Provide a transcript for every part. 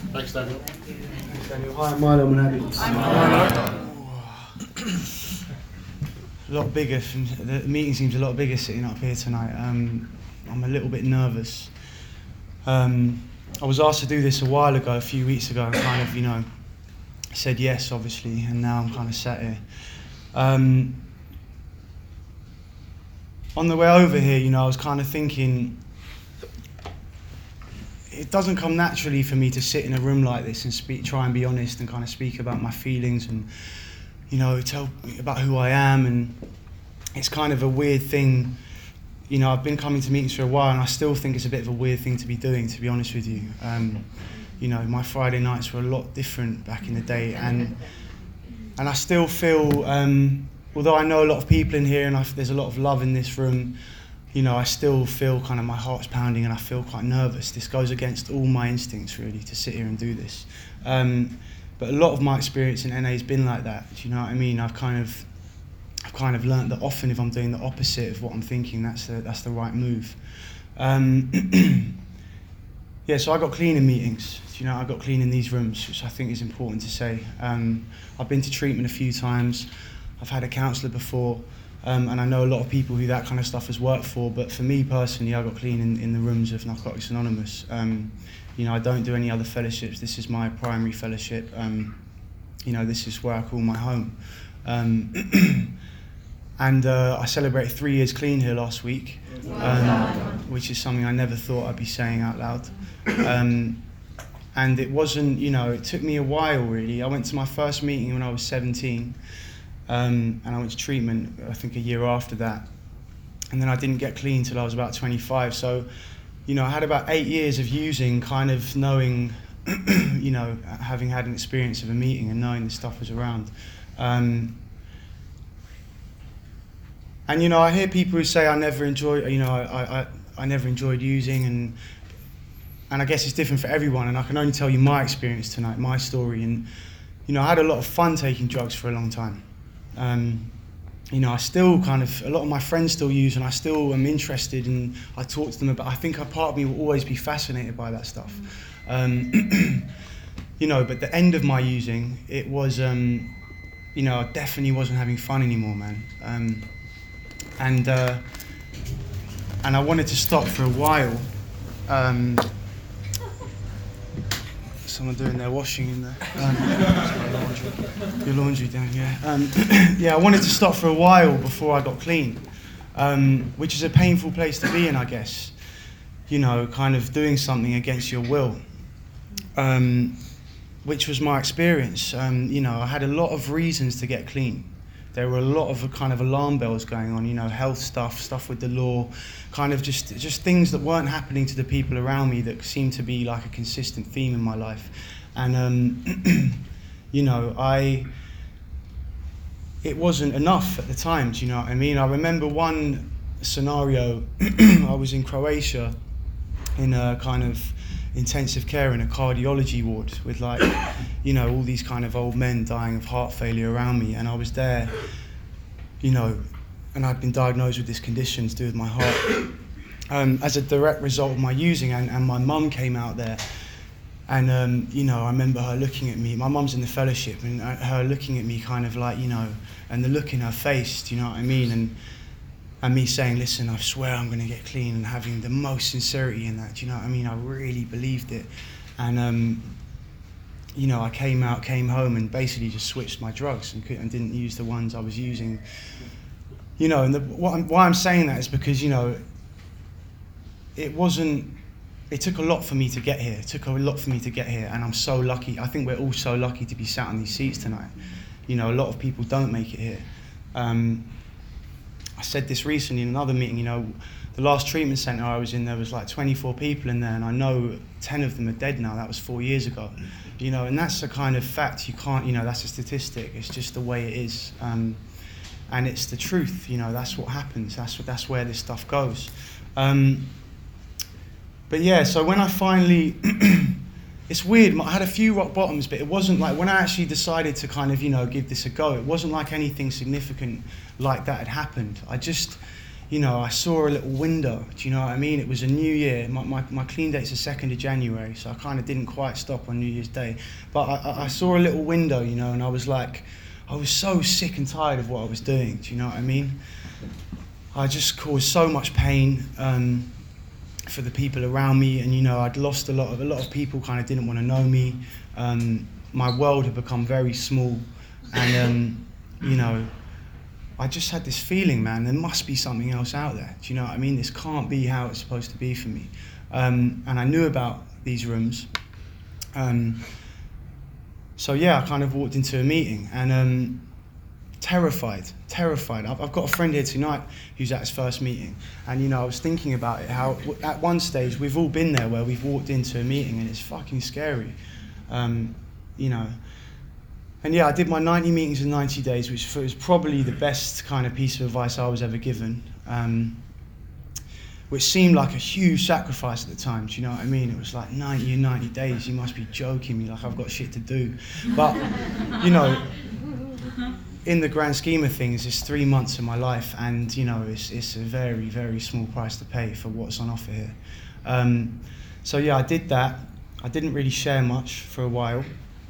Thanks, Daniel. Thanks, Daniel. Hi, I'm Milo Manadi. A lot bigger. The meeting seems a lot bigger sitting up here tonight. I'm a little bit nervous. I was asked to do this a while ago, a few weeks ago, and kind of, said yes, obviously, and now I'm kind of sat here. On the way over here, I was kind of thinking, it doesn't come naturally for me to sit in a room like this and try and be honest and kind of speak about my feelings and, tell about who I am. And it's kind of a weird thing. I've been coming to meetings for a while, and I still think it's a bit of a weird thing to be doing, to be honest with you. My Friday nights were a lot different back in the day, and I still feel, although I know a lot of people in here and there's a lot of love in this room, I still feel kind of my heart's pounding and I feel quite nervous. This goes against all my instincts, really, to sit here and do this. But a lot of my experience in NA has been like that. Do you know what I mean? I've kind of learned that often if I'm doing the opposite of what I'm thinking, that's the right move. So I got clean in meetings. I got clean in these rooms, which I think is important to say. I've been to treatment a few times. I've had a counsellor before, and I know a lot of people who that kind of stuff has worked for. But for me personally, I got clean in the rooms of Narcotics Anonymous. I don't do any other fellowships. This is my primary fellowship. This is where I call my home. And I celebrated 3 years clean here last week, which is something I never thought I'd be saying out loud. And it wasn't, it took me a while, really. I went to my first meeting when I was 17, and I went to treatment, I think, a year after that. And then I didn't get clean till I was about 25. So, I had about 8 years of using, kind of knowing, having had an experience of a meeting and knowing this stuff was around. And I hear people who say I never enjoyed, I never enjoyed using, and I guess it's different for everyone. And I can only tell you my experience tonight, my story. And I had a lot of fun taking drugs for a long time. I still kind of, a lot of my friends still use, and I still am interested, and I talk to them about. I think a part of me will always be fascinated by that stuff. But the end of my using, it was, I definitely wasn't having fun anymore, man. And I wanted to stop for a while. Someone doing their washing in there. Your laundry down here. I wanted to stop for a while before I got clean, which is a painful place to be in, I guess. Kind of doing something against your will, which was my experience. I had a lot of reasons to get clean. There were a lot of kind of alarm bells going on, health stuff with the law, kind of just things that weren't happening to the people around me that seemed to be like a consistent theme in my life. And, it wasn't enough at the time, do you know what I mean? I remember one scenario, I was in Croatia in a kind of intensive care in a cardiology ward with all these kind of old men dying of heart failure around me, and I was there, and I'd been diagnosed with this condition to do with my heart, as a direct result of my using, and my mum came out there, and I remember her looking at me. My mum's in the fellowship, and her looking at me kind of like, and the look in her face, do you know what I mean? And me saying, listen, I swear I'm going to get clean, and having the most sincerity in that, do you know what I mean? I really believed it. And, I came home and basically just switched my drugs and didn't use the ones I was using. And why I'm saying that is because, it took a lot for me to get here. It took a lot for me to get here, and I'm so lucky. I think we're all so lucky to be sat on these seats tonight. A lot of people don't make it here. I said this recently in another meeting, the last treatment centre I was in, there was like 24 people in there, and I know 10 of them are dead now. That was 4 years ago. And that's a kind of fact. You can't, that's a statistic. It's just the way it is. And it's the truth, that's what happens. That's where this stuff goes. So when I finally, it's weird, I had a few rock bottoms, but it wasn't like, when I actually decided to kind of, give this a go, it wasn't like anything significant like that had happened. I saw a little window. Do you know what I mean? It was a new year. My clean date's the 2nd of January, so I kind of didn't quite stop on New Year's Day. But I saw a little window, and I was like, I was so sick and tired of what I was doing. Do you know what I mean? I just caused so much pain for the people around me, and I'd lost a lot of people. Kind of didn't want to know me. My world had become very small, and I just had this feeling, man, there must be something else out there. Do you know what I mean? This can't be how it's supposed to be for me. And I knew about these rooms. So yeah, I kind of walked into a meeting and terrified. I've got a friend here tonight who's at his first meeting, and I was thinking about it, how at one stage we've all been there where we've walked into a meeting and it's fucking scary, And yeah, I did my 90 meetings in 90 days, which was probably the best kind of piece of advice I was ever given, which seemed like a huge sacrifice at the time. Do you know what I mean? It was like 90 in 90 days, you must be joking me, like I've got shit to do. But, in the grand scheme of things, it's 3 months of my life, and, it's a very, very small price to pay for what's on offer here. So yeah, I did that. I didn't really share much for a while.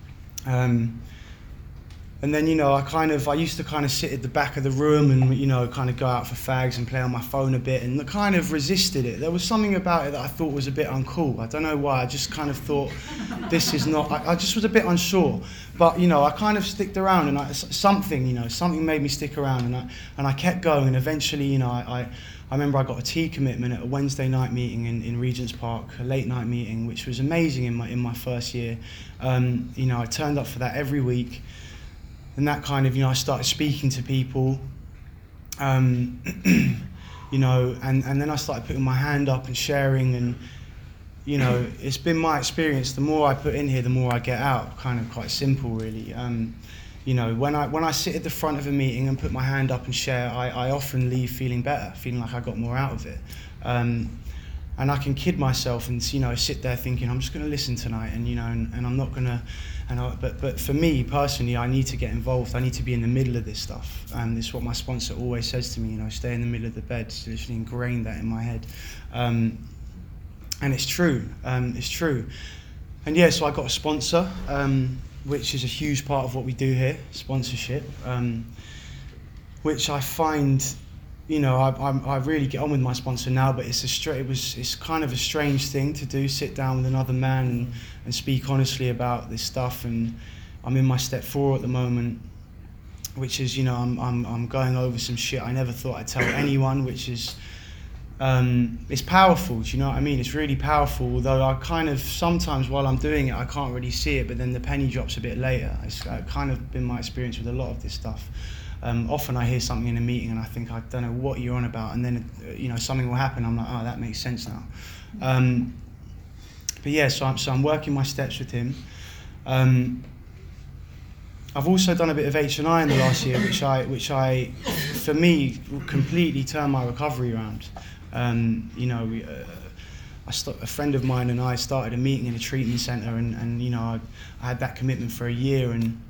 And then, I used to kind of sit at the back of the room and, kind of go out for fags and play on my phone a bit, and I kind of resisted it. There was something about it that I thought was a bit uncool. I don't know why. I just kind of thought, this is not, I just was a bit unsure. But, I kind of sticked around, and something made me stick around, and I kept going, and eventually, I remember I got a tea commitment at a Wednesday night meeting in Regent's Park, a late night meeting, which was amazing in my first year. I turned up for that every week. And that kind of, I started speaking to people, and then I started putting my hand up and sharing, and, it's been my experience, the more I put in here, the more I get out, kind of quite simple, really. When I sit at the front of a meeting and put my hand up and share, I often leave feeling better, feeling like I got more out of it. And I can kid myself and, sit there thinking, I'm just going to listen tonight, and, and I'm not going to, but for me personally, I need to get involved. I need to be in the middle of this stuff. And this is what my sponsor always says to me, stay in the middle of the bed. It's literally ingrained that in my head. And it's true, And yeah, so I got a sponsor, which is a huge part of what we do here, sponsorship, which I find, I really get on with my sponsor now, but it's kind of a strange thing to do, sit down with another man and speak honestly about this stuff. And I'm in my step 4 at the moment, which is, I'm going over some shit I never thought I'd tell anyone, which is, it's powerful, do you know what I mean? It's really powerful, although I kind of, sometimes while I'm doing it, I can't really see it, but then the penny drops a bit later. It's kind of been my experience with a lot of this stuff. Often I hear something in a meeting and I think, I don't know what you're on about, and then something will happen. I'm like, oh, that makes sense now. But yeah, so I'm working my steps with him. I've also done a bit of H&I in the last year, which I, for me, completely turned my recovery around. A friend of mine and I started a meeting in a treatment centre, and I had that commitment for a year, and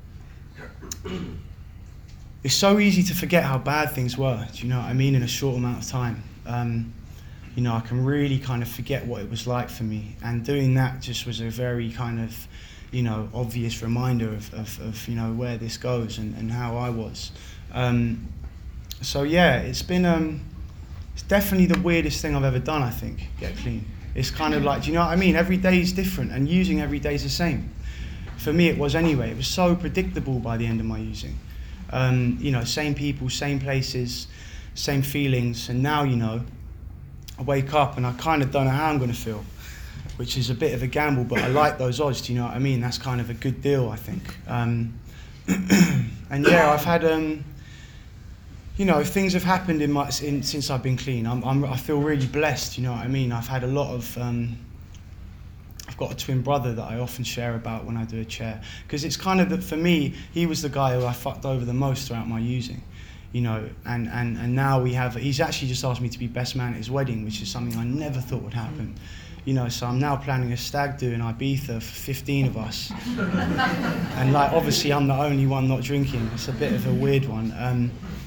it's so easy to forget how bad things were, do you know what I mean, in a short amount of time. I can really kind of forget what it was like for me, and doing that just was a very kind of, obvious reminder of where this goes and how I was. So yeah, it's been, it's definitely the weirdest thing I've ever done, I think, get clean. It's kind of like, do you know what I mean? Every day is different, and using every day is the same. For me, it was anyway. It was so predictable by the end of my using. Same people, same places, same feelings, and now, I wake up and I kind of don't know how I'm going to feel, which is a bit of a gamble, but I like those odds, do you know what I mean? That's kind of a good deal, I think. And yeah, I've had, things have happened since I've been clean. I feel really blessed, you know what I mean? I've had a lot of, I've got a twin brother that I often share about when I do a chair, because it's kind of that for me, he was the guy who I fucked over the most throughout my using, and now he's actually just asked me to be best man at his wedding, which is something I never thought would happen. So I'm now planning a stag do in Ibiza for 15 of us. And obviously I'm the only one not drinking. It's a bit of a weird one.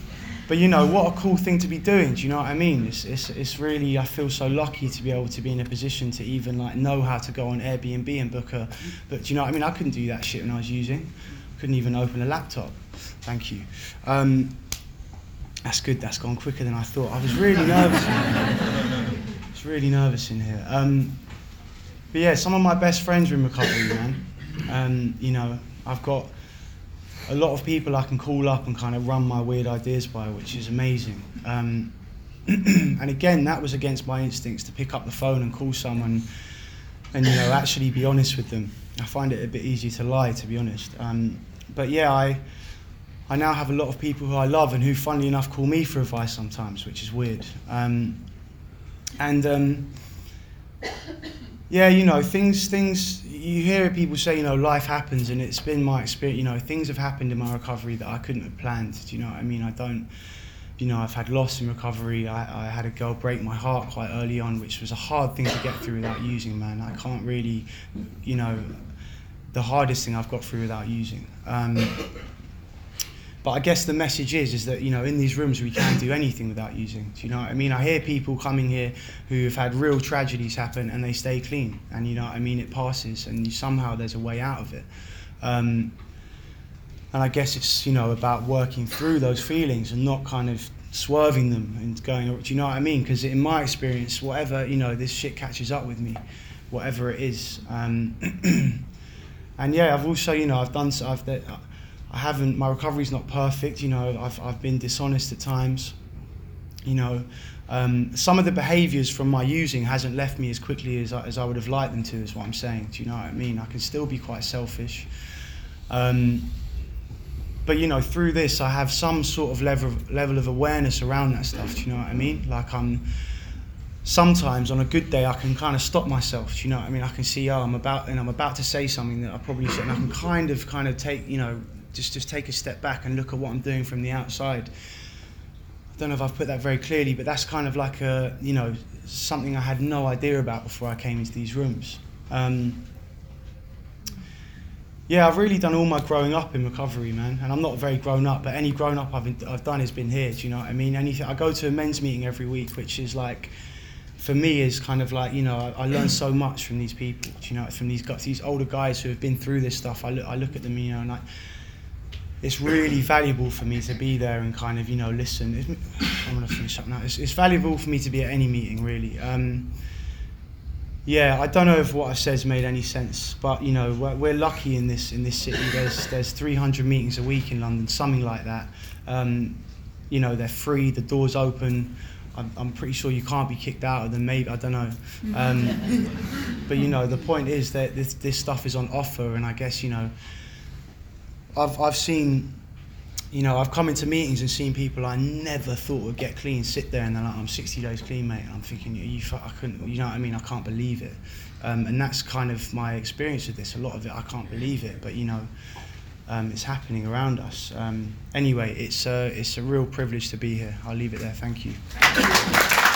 But you know, what a cool thing to be doing. Do you know what I mean? It's really, I feel so lucky to be able to be in a position to even like know how to go on Airbnb and book a. But do you know what I mean? I couldn't do that shit when I was using. Couldn't even open a laptop. Thank you. That's good. That's gone quicker than I thought. I was really nervous. I was really nervous in here. But yeah, some of my best friends are in recovery, man. You know, I've got a lot of people I can call up and kind of run my weird ideas by, which is amazing. And again, that was against my instincts to pick up the phone and call someone and, you know, actually be honest with them. I find it a bit easy to lie, to be honest. But yeah, I now have a lot of people who I love and who, funnily enough, call me for advice sometimes, which is weird. Yeah, you know, things, you hear people say, you know, life happens, and it's been my experience, you know, things have happened in my recovery that I couldn't have planned, do you know what I mean? You know, I've had loss in recovery. I had a girl break my heart quite early on, which was a hard thing to get through without using, man. I can't really, you know, the hardest thing I've got through without using. But I guess the message is that, you know, in these rooms we can do anything without using. Do you know what I mean? I hear people coming here who have had real tragedies happen and they stay clean. And you know what I mean? It passes and somehow there's a way out of it. And I guess it's, you know, about working through those feelings and not kind of swerving them and going, do you know what I mean? Because in my experience, whatever, you know, this shit catches up with me, whatever it is. And yeah, I've also, you know, my recovery's not perfect, you know, I've been dishonest at times, you know. Some of the behaviours from my using hasn't left me as quickly as I would have liked them to, is what I'm saying, do you know what I mean? I can still be quite selfish. But you know, through this I have some sort of level of awareness around that stuff, do you know what I mean? Like sometimes on a good day I can kind of stop myself, do you know what I mean? I can see, I'm about to say something that I probably shouldn't. I can kind of take, you know, just take a step back and look at what I'm doing from the outside. I don't know if I've put that very clearly, but that's kind of like a, you know, something I had no idea about before I came into these rooms. Yeah, I've really done all my growing up in recovery, man, and I'm not very grown up, but any grown up I've done has been here, do you know what I mean? Anything, I go to a men's meeting every week, which is like, for me, is kind of like, you know, I learn so much from these people, do you know, from these older guys who have been through this stuff. I look at them, you know, and it's really valuable for me to be there and kind of, you know, listen. I'm gonna finish up now. It's valuable for me to be at any meeting, really. Yeah, I don't know if what I've said's made any sense, but you know, we're lucky in this city. There's 300 meetings a week in London, something like that. You know, they're free, the door's open. I'm pretty sure you can't be kicked out of them. Maybe, I don't know. But you know, the point is that this stuff is on offer, and I guess, you know, I've seen, you know, I've come into meetings and seen people I never thought would get clean sit there and they're like, I'm 60 days clean, mate. And I'm thinking, I couldn't, you know what I mean? I can't believe it. And that's kind of my experience with this. A lot of it, I can't believe it, but you know, it's happening around us. Anyway, it's a real privilege to be here. I'll leave it there. Thank you.